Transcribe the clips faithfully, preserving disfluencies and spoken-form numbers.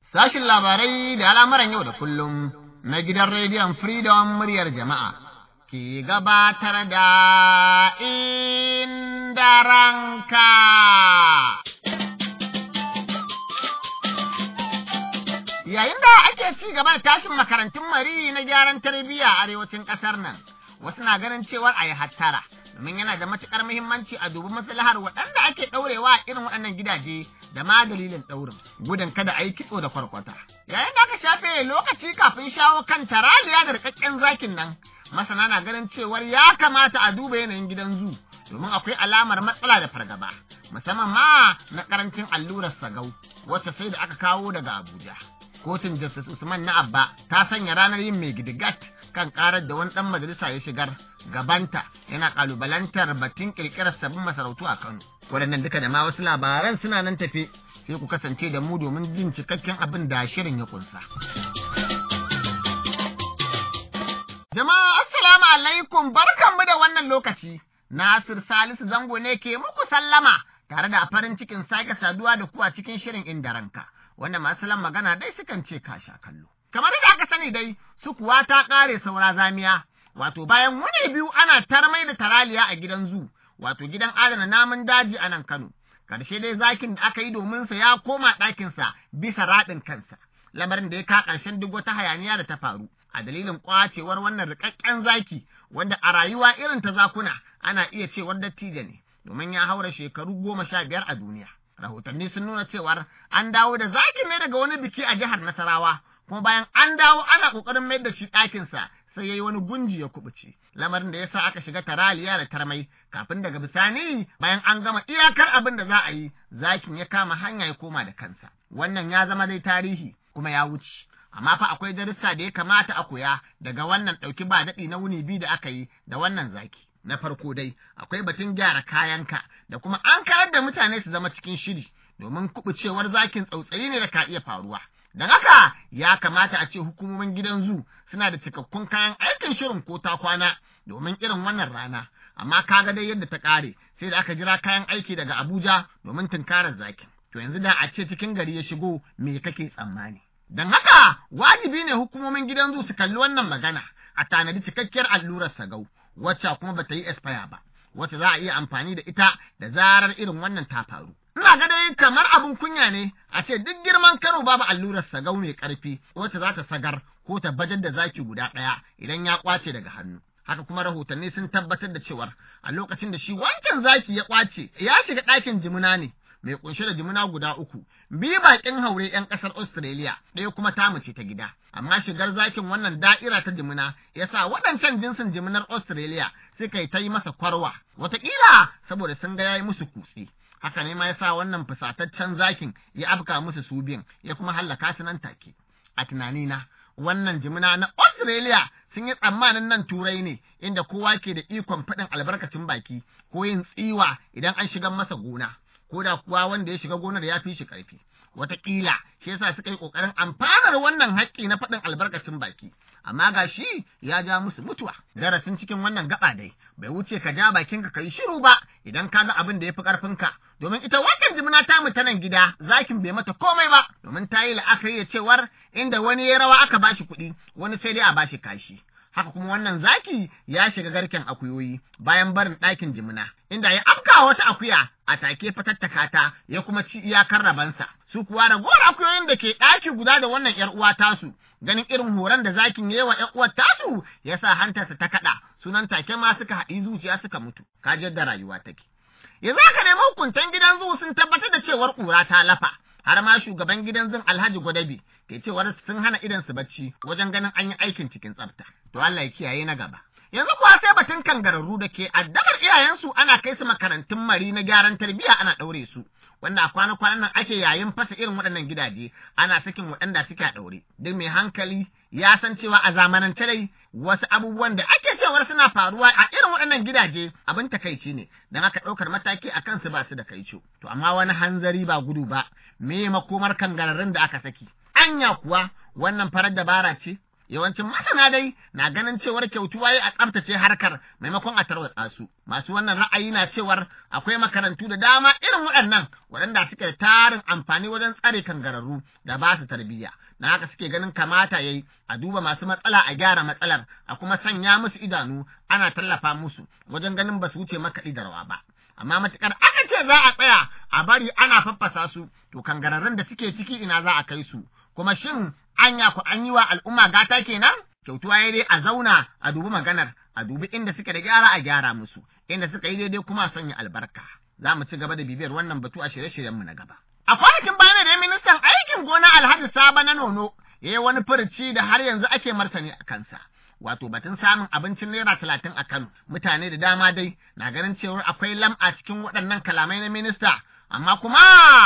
Sashin labarai da al'amuran yau da kullum na gidan rediyon Freedom muryar jama'a ke gabatar da Inda Ranka. Yayin da ake ci gaba da tashin makarantun mari na gyaran tarbiyya a arewacin ƙasar nan, wasu na ganin cewar a yi hattara, domin yana da matuƙar muhimmanci a dubi maslahar waɗanda ake ɗaurewa a irin waɗannan gidaje da ma dalilin ɗaurin, gudun kada a yi kitso da kwarkwata. Yayin da aka shafe lokaci kafin shawo kan taraliya da rikakken zakin nan, masana na ganin cewar ya kamata a duba yanayin gidan zu, domin akwai alamar matsala da fargaba, musamman ma na ƙarancin allurar sagau, wacce sai da aka kawo daga Abuja. Kotun Justice Usman na Abba ta sanya ranar yin mai gidigat kan karar da wani ɗan majalisa ya shigar gabanta yana kalubalantar batun kirkirar sabbin masarautu a Kano. Waɗannan duka da ma wasu labaran suna nan tafe, sai ku kasance da mu domin jin cikakken abin da shirin ya kunsa. Jama'a assalamu alaikum, barkanmu da wannan lokaci. Nasir Salisu Zango ne ke muku sallama tare da farin cikin sake saduwa da ku a cikin shirin Inda Ranka. Wanda masu magana dai sukan ce kasha kallo. Kamar da aka sani dai, su kuwa ta ƙare saura zamiya, wato bayan wani biyu ana tarmai da taraliya a gidan zu, wato gidan adana namun daji a nan Kano. Karshe dai zakin da aka yi domin sa ya koma ɗakinsa bisa raɗin kansa, lamarin da ya ka ƙarshen duk wata hayaniya da ta faru a dalilin ƙwacewar wannan riƙaƙƙen zaki, wanda a rayuwa irin ta zakuna ana iya cewar dattijo ne, domin ya haura shekaru goma sha biyar a duniya. Rahotanni sun nuna cewar an dawo da zakin ne daga wani biki a jihar Nasarawa, kuma bayan an dawo ana ƙoƙarin mayar da shi ɗakinsa sai ya yi wani gunji ya kubuce, lamarin da ya sa aka shiga taraliya da tarmai, kafin daga bisani bayan an gama iyakar abin da za a yi, zakin ya kama hanya ya koma da kansa. Wannan ya zama dai tarihi kuma ya wuce, amma fa akwai darussa da ya kamata a koya daga wannan ɗauki ba daɗi na wuni biyu da aka yi da wannan zaki. Na farko dai, akwai batun gyara kayanka da kuma an karar da mutane su zama cikin shiri, domin kuɓucewar zakin tsautsayi ne da ka iya faruwa. Don haka ya kamata a ce hukumomin gidan zu suna da cikakkun kayan aikin shirin ko ta kwana domin irin wannan rana, amma kaga dai yadda ta ƙare sai da aka jira kayan aiki daga Abuja domin tunkarar zakin. To yanzu da a ce cikin gari ya shigo, me kake tsammani? Don haka wajibi ne hukumomin gidan zu su kalli wannan magana, a tanadi cikakkiyar allurar sagau, wacce kuma bata yi expire ba, wacce za a iya amfani da ita da zarar irin wannan ta faru. Ina ga dai kamar abin kunya ne a ce duk girman Kano babu allurar sagau mai ƙarfi wacce za ta sagar ko ta bajar da zaki guda ɗaya idan ya ƙwace daga hannu. Haka kuma rahotanni sun tabbatar da cewar a lokacin da shi wancan zaki ya ƙwace ya shiga ɗakin jimina ne mai kunshe da jimina guda uku, biyu bakin haure 'yan ƙasar Australia, ɗaya kuma tamu ce ta gida. Amma shigar zakin wannan da'ira ta jimina ya sa waɗancan jinsin jiminar Australia suka yi ta yi masa kwarwa, wataƙila saboda sun ga ya yi musu kutse. Haka ne ma ya sa wannan fusataccen zakin ya afka musu su biyan, ya kuma hallaka su nan take. A tunanina, wannan jimina na Australia sun yi tsammanin nan Turai ne, inda kowa ke da ikon faɗin albarkacin baki ko yin tsiwa idan an shigar masa gona. Ko da kuwa wanda ya shiga gonar ya fi shi ƙarfi. Wataƙila shi yasa suka yi ƙoƙarin amfanar wannan haƙƙi na faɗin albarkacin baki, amma ga shi ya ja musu mutuwa. Darasin cikin wannan gaba dai bai wuce ka ja bakinka ka yi shiru ba idan ka ga abin da ya fi ƙarfinka, domin ita wannan jimina ta mu ta nan gida zakin bai mata komai ba, domin ta yi la'akari da cewar inda wani ya rawa aka bashi kuɗi, wani sai dai a bashi kashi. Haka kuma wannan zaki ya shiga garken akuyoyi bayan barin ɗakin jimina, inda ya afka wata akuya a take fatattaka ta ya kuma ci iyakar rabansa. Su kuwa ragowar akuyoyin da ke ɗaki guda da wannan ‘yar uwa tasu, ganin irin horon da zakin ya yi wa ‘yar uwar tasu ya sa hantarsa ta kaɗa, sunan take ma suka haɗi zuciya suka mutu. Ka ji yadda rayuwa take. Yanzu haka ne mahukuntan gidan zu sun tabbatar da cewar ƙura ta lafa. Har ma shugaban gidan zin Alhaji Gwadabi ke cewar sun hana idan su bacci wajen ganin an yi aikin cikin tsafta. To Allah ya kiyaye na gaba. Yanzu kuwa sai batun kangararru da ke addabar iyayensu ana kai su makarantun mari na gyaran tarbiyya ana ɗaure su, wanda a kwana-kwanan nan ake yayin fasa irin waɗannan gidaje ana sakin waɗanda suke a ɗaure. Duk mai hankali ya san cewa a zamanance dai wasu abubuwan da ake cewar suna faruwa a irin waɗannan gidaje abin takaici ne, don haka ɗaukar mataki a kansu ba su da kaico. To amma wani hanzari ba gudu ba, me makomar kangararrun da aka saki? Anya kuwa wannan farar dabara ce? Yawancin masana dai na ganin cewar kyautuwa a tsaftace harkar maimakon a tarwatsa su. Masu wannan ra'ayi na cewar akwai makarantu da dama irin waɗannan waɗanda suke tarin amfani wajen tsare kangararru da ba su tarbiyya. Na haka suke ganin kamata yayi a duba masu matsala a gyara matsalar a kuma sanya musu idanu ana tallafa musu wajen ganin ba su wuce makaɗi da rawa ba. Amma matukar aka ce za a tsaya a bari ana faffasa su to kangararrun da suke ciki ina za a kai su. Kuma shin anya ku an yi wa al'umma gata kenan? Kyautuwa ya dai a zauna a dubi maganar, a dubi inda suke da gyara a gyara musu, inda suka yi daidai kuma a sanya albarka. Za mu ci gaba da bibiyar wannan batu a shirye-shiryenmu na gaba. A kwanakin bayan da ministan aikin gona Alhaji Saba na Nono ya yi wani furuci da har yanzu ake martani a kansa. Wato batun samun abincin naira talatin a Kano, mutane da dama dai na ganin cewar akwai lam'a cikin waɗannan kalamai na minista, amma kuma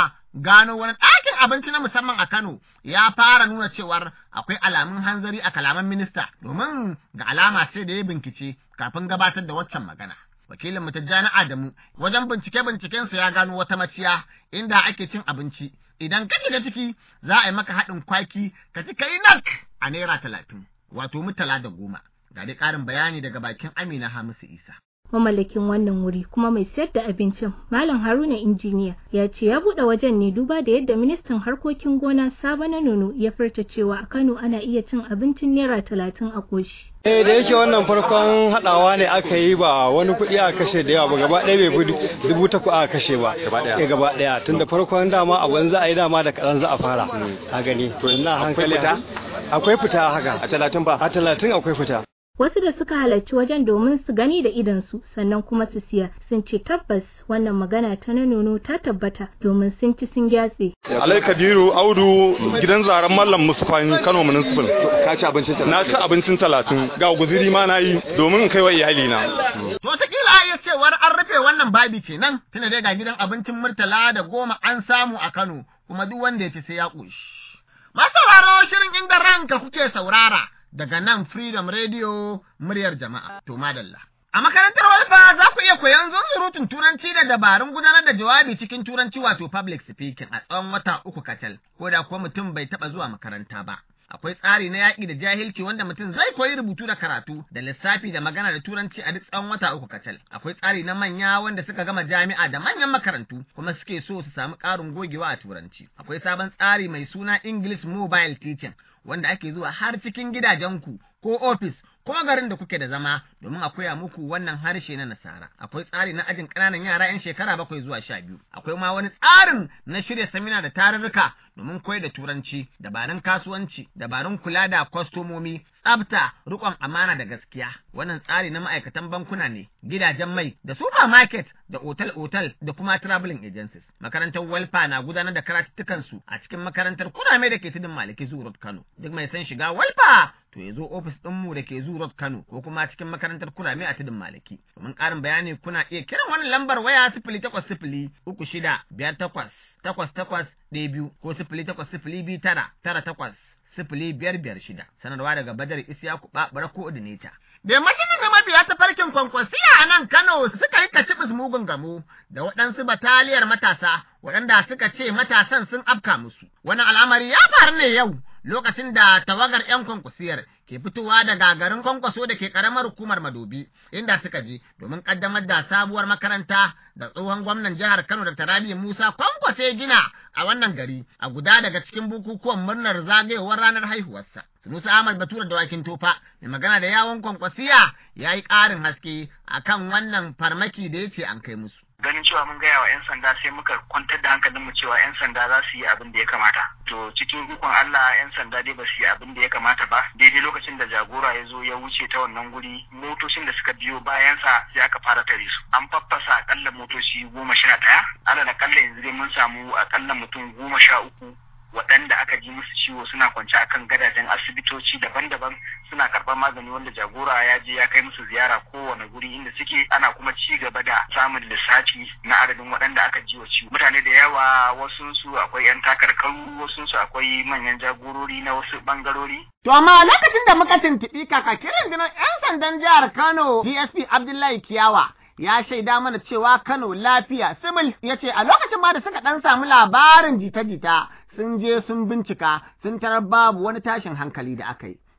gano wani ɗakin abinci na musamman a Kano ya fara nuna cewar akwai alamun hanzari a kalaman minista, domin ga alama sai da ya bincike kafin gabatar da waccan magana. Wakilin Tijjani Adamu wajen bincike-bincikensa ya gano wata maciya inda ake cin abinci. Idan ka shiga ciki za a yi maka haɗin kwaki ka ci kai nak a naira talatin, wato mutala da goma. Ga dai ƙarin bayani daga bakin Amina Hamisu Isa. Mamallakin wannan wuri kuma mai sayar da abincin Malam Haruna Injiniya ya ce ya buɗe wajen ne duba da yadda ministan harkokin gona Sabo na Nono ya furta cewa a Kano ana iya cin abincin naira talatin a koshi. Eh da yake wannan farkon haɗawa ne aka yi ba wani kuɗi a kashe da yawa ba, gaba ɗaya bai fi dubu takwas a kashe ba gaba ɗaya tun da farkon dama abin za a yi dama da kaɗan za a fara a gani to ina hankali akwai fita haka a talatin ba a talatin akwai fita. Wasu da suka halarci wajen domin su gani da idansu sannan kuma su siya sun ce tabbas wannan magana ta na Nono ta tabbata domin sun ci sun gyatse. Alai Kabiru Audu gidan zaren Mallam Musfan Kano Municipal. Ka ci abincin talatin? Na ci abincin talatin ga guziri ma na yi domin in kai wa iyali na. To wataƙila ya cewar an rufe wannan babi kenan tunda dai ga gidan abincin Murtala da goma an samu a Kano kuma duk wanda ya ci sai ya ƙoshi. Masauraro shirin inda ranka kuke saurara. Daga nan Freedom Radio muryar jama'a. To madalla. A makarantar Walfa za ku iya koyon zunzurutun Turanci da dabarun gudanar da jawabi cikin Turanci wato public speaking a tsawon wata uku kacal, ko da kuwa mutum bai taɓa zuwa makaranta ba. Akwai tsari na yaƙi da jahilci wanda mutum zai koyi rubutu da karatu da lissafi da magana da Turanci a duk tsawon wata uku kacal. Akwai tsari na manya wanda suka gama jami'a da manyan makarantu kuma suke so su samu ƙarin gogewa a Turanci. Akwai sabon tsari mai suna English Mobile Teaching wanda ake zuwa har cikin gidajenku ko ofis ko garin da kuke da zama domin a koya muku wannan harshe na Nasara. Akwai tsari na ajin ƙananan yara 'yan shekara bakwai zuwa sha biyu. Akwai ma wani tsarin na shirya samina da tarurruka domin koyar da Turanci, dabarun kasuwanci, dabarun kula da kwastomomi, tsafta, riƙon amana da gaskiya. Wannan tsari na ma'aikatan bankuna ne, gidajen mai, da supermarket, da otal-otal, da kuma traveling agencies. Makarantar Walfa na gudanar da karatuttukansu a cikin makarantar Kurame da ke tudun Maliki Zoo Road Kano. Duk mai son shiga Walfa to ya zo ofis ɗinmu da ke Zoo Road Kano ko kuma cikin makarantar Kurame a tudun Maliki. Domin ƙarin bayani kuna iya kiran wannan lambar waya sifili takwas sifili uku shida biyar takwas takwas takwas ɗaya biyu ko sifili takwas sifili biyu tara tara takwas sifili biyar biyar shida. Sanarwa daga Badar Isiyaku Babara Coordinator. Da yammacin da mabiya ta farkin kwankwasiya a nan Kano suka yi kacibis mugun gamo da waɗansu bataliyar matasa waɗanda suka ce matasan sun afka musu. Wannan al'amari ya faru ne yau lokacin da tawagar 'yan kwankwasiyar ke fitowa daga garin kwankwaso da ke ƙaramar hukumar Madobi inda suka je domin ƙaddamar da sabuwar makaranta da tsohon gwamnan jihar Kano da Rabi'u Musa Kwankwase gina a wannan gari a guda daga cikin bukukuwan murnar zagayowar ranar haihuwarsa. Sunusi Ahmad Batura da Wakin Tofa mai magana da yawon kwankwasiya ya yi ƙarin haske akan wannan farmaki da ya ce an kai musu. Ganin cewa mun gaya wa 'yan sanda sai muka kwantar da hankalinmu cewa 'yan sanda za su yi abin da ya kamata. To cikin ikon Allah 'yan sanda dai ba su yi abin da ya kamata ba. Daidai lokacin da jagora ya zo ya wuce ta wannan guri motocin da suka biyo bayansa sai aka fara tare su. An faffasa akalla motoci goma sha ɗaya. Alal akalla yanzu dai mun samu akalla mutum goma sha uku waɗanda aka ji musu ciwo suna kwance akan gadajen asibitoci daban-daban suna karɓar magani wanda jagora ya je ya kai musu ziyara kowane guri inda suke ana kuma ci gaba da samun lissafi na adadin waɗanda aka ji wa ciwo. Mutane da yawa wasunsu akwai 'yan takarkaru wasunsu akwai manyan jagorori na wasu ɓangarori. To amma lokacin da muka tuntuɓi kakakin rundunar 'yan sandan jihar Kano D S P Abdullahi Kiyawa ya shaida mana cewa Kano lafiya sibil ya ce a lokacin ma da suka ɗan samu labarin jita-jita sun je sun bincika sun tarar babu wani tashin hankali da aka yi.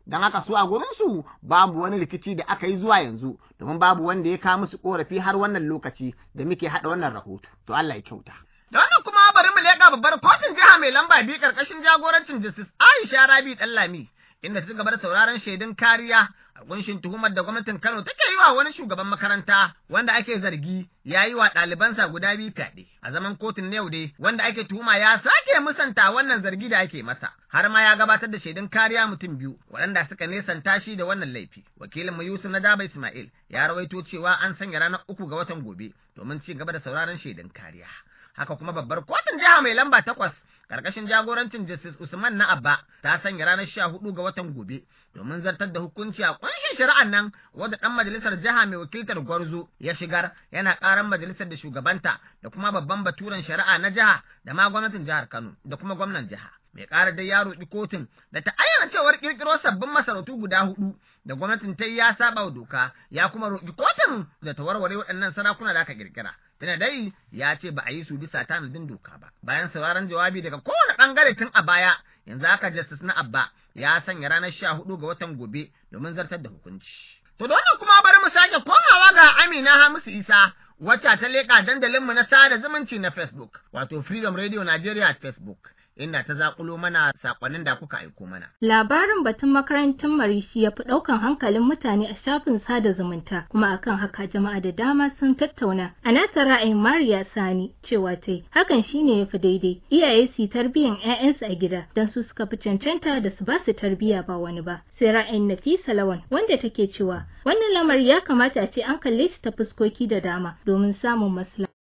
don haka su a gurinsu babu wani rikici da aka yi zuwa yanzu, domin babu wanda ya kawo musu korafi har wannan lokaci da muke haɗa wannan rahoto. To Allah ya kyauta. Da wannan kuma bari mu leƙa babbar kotun jiha mai lamba biyu ƙarƙashin jagorancin Justice Aisha Rabi Ɗanlami, inda ta gaba da sauraron shaidun kariya a kunshin tuhumar da gwamnatin Kano take yi wa wani shugaban makaranta wanda ake zargi ya yi wa ɗalibansa guda biyu fyaɗe. A zaman kotun na yau dai wanda ake tuhuma ya sake musanta wannan zargi da ake masa, har ma ya gabatar da shaidun kariya mutum biyu waɗanda suka nesanta shi da wannan laifi. Wakilin mu Yusuf na Daba Ismail ya rawaito cewa an sanya ranar uku ga watan gobe domin ci gaba da sauraron shaidun kariya. Haka kuma babbar kotun jiha mai lamba takwas karkashin jagorancin Justice Usman na Abba ta sanya ranar sha hudu ga watan gobe domin zartar da hukunci a kunshin shari'an nan wanda dan majalisar jiha mai wakiltar Gwarzo ya shigar yana karan majalisar da shugabanta da kuma babban baturen shari'a na jiha da ma gwamnatin jihar Kano da kuma gwamnan jiha. Mai ƙara dai ya roƙi kotun da ta ayyana cewar ƙirƙiro sabbin masarautu guda hudu da gwamnatin ta yi ya saba wa doka, ya kuma roƙi kotun da ta warware waɗannan sarakuna da aka ƙirƙira. Tana dai ya ce ba a yi su bisa tanadin doka ba. Bayan sauraron jawabi daga kowane ɓangare tun a baya, yanzu haka Justice na Abba ya sanya ranar sha hudu ga watan gobe domin zartar da hukunci. To da wannan kuma bari mu sake komawa ga Amina Hamisu Isa, wacce ta leƙa dandalinmu na sada zumunci na Facebook, wato Freedom Radio Nigeria at Facebook, inda ta zakulo mana sakonnin da kuka aiko mana. Labarin batun makarantar Marishi ya fi ɗaukan hankalin mutane a shafin sada zumunta, kuma akan haka jama'a da dama sun tattauna. A nata ra'ayin Mariya Sani cewa tai hakan shine yafi daidai. Iyaye su tarbiyan ƴaƴansu a gida don su suka fi cancanta da su ba su tarbiya ba wani ba. Sai ra'ayin Nafisa Lawan wanda take cewa wannan lamari ya kamata a ce an kalle shi ta fuskoki da dama domin samun maslaha.